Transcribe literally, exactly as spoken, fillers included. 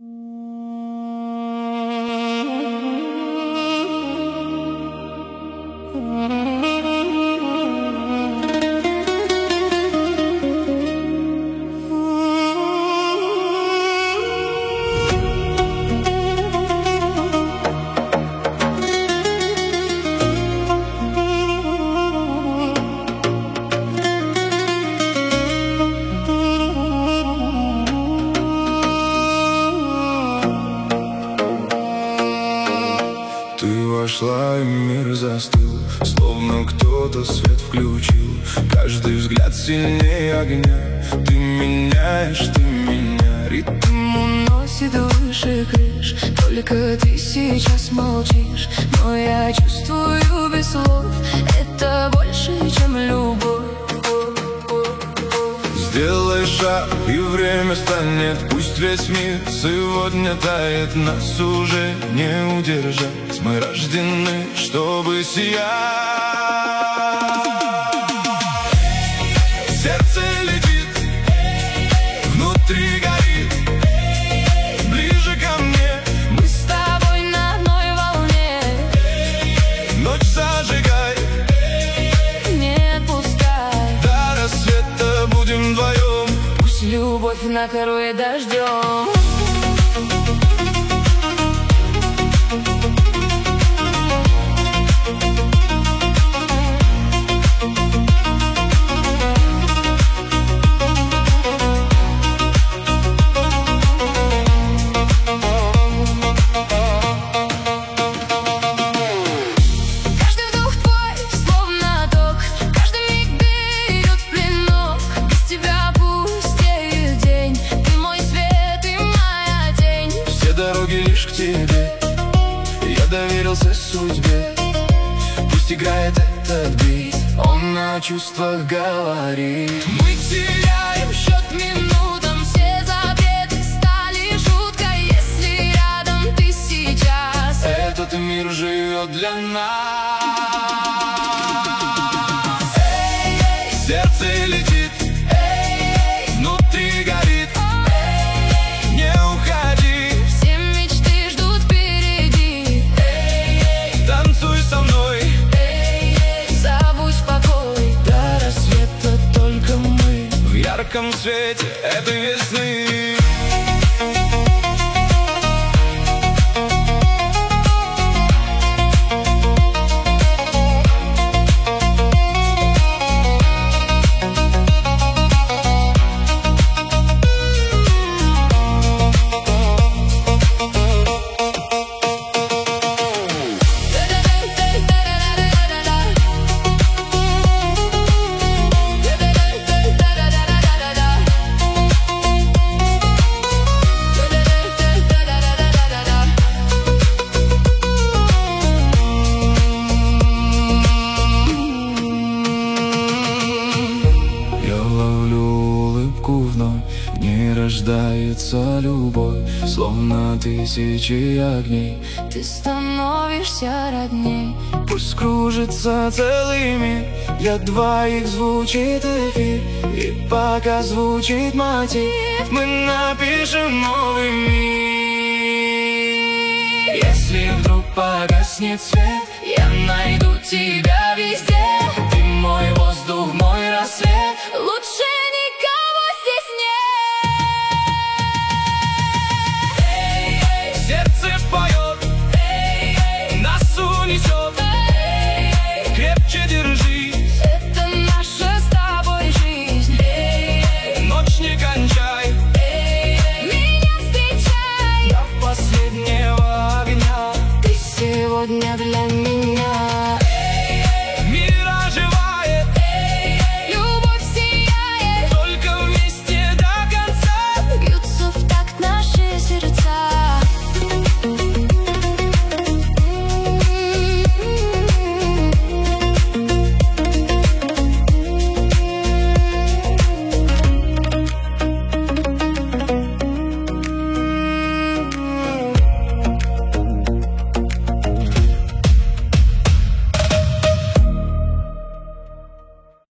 Ты вошла, и мир застыл, словно кто-то свет включил. Каждый взгляд сильнее огня. Ты меняешь, ты меня. Ритм уносит выше крыш. Только ты сейчас молчишь, но я чувствую без слов. Это больше, чем любовь. Сделай шаг, и время станет. Пусть весь мир сегодня тает, нас уже не удержать. Мы рождены, чтобы сиять. Сердце летит, внутри горит. Ближе ко мне, мы с тобой на одной волне. ночь зажигай, не отпускай. до рассвета будем вдвоем. Пусть любовь накроет дождем. Дороги лишь к тебе, я доверился судьбе. Пусть играет этот бит, он на чувствах говорит. Мы теряем счет минутам, все запреты стали шуткой. Если рядом ты сейчас, этот мир живет для нас. Эй, эй, сердце летит, эй, эй, внутри горит. Эй, не уходи, все мечты ждут впереди. Эй, эй, танцуй со мной. Эй, эй, забудь покой. До рассвета только мы в ярком свете этой весны. Вновь не рождается любовь, словно тысячи огней. Ты становишься родней. Пусть кружится целый мир, для двоих звучит эфир. И пока звучит мотив, мы напишем новый мир. Если вдруг погаснет свет, я найду тебя везде.